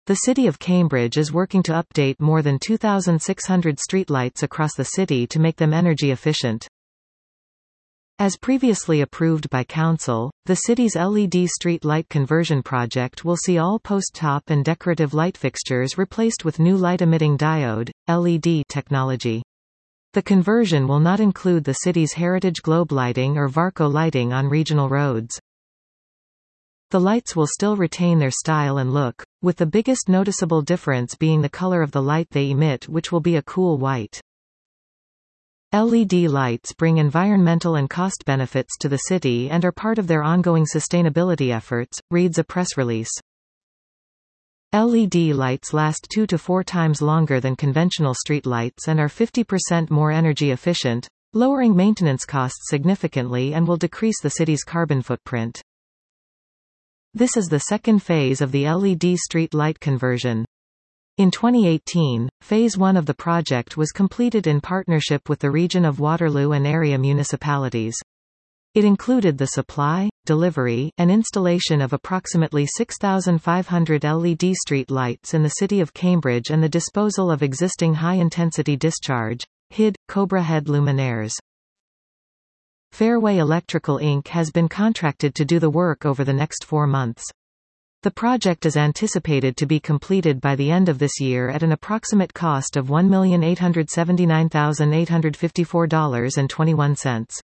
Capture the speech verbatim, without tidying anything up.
The City of Cambridge is working to update more than two thousand six hundred streetlights across the city to make them energy efficient. As previously approved by Council, the city's L E D street light conversion project will see all post-top and decorative light fixtures replaced with new light-emitting diode, L E D technology. The conversion will not include the city's Heritage Globe lighting or Varco lighting on regional roads. The lights will still retain their style and look, with the biggest noticeable difference being the color of the light they emit, which will be a cool white. L E D lights bring environmental and cost benefits to the city and are part of their ongoing sustainability efforts, reads a press release. L E D lights last two to four times longer than conventional street lights and are fifty percent more energy efficient, lowering maintenance costs significantly and will decrease the city's carbon footprint. This is the second phase of the L E D street light conversion. In twenty eighteen, Phase one of the project was completed in partnership with the region of Waterloo and area municipalities. It included the supply, delivery, and installation of approximately six thousand five hundred L E D street lights in the City of Cambridge and the disposal of existing high-intensity discharge, H I D, Cobra head luminaires. Fairway Electrical Incorporated has been contracted to do the work over the next four months. The project is anticipated to be completed by the end of this year at an approximate cost of one million eight hundred seventy-nine thousand eight hundred fifty-four dollars and twenty-one cents.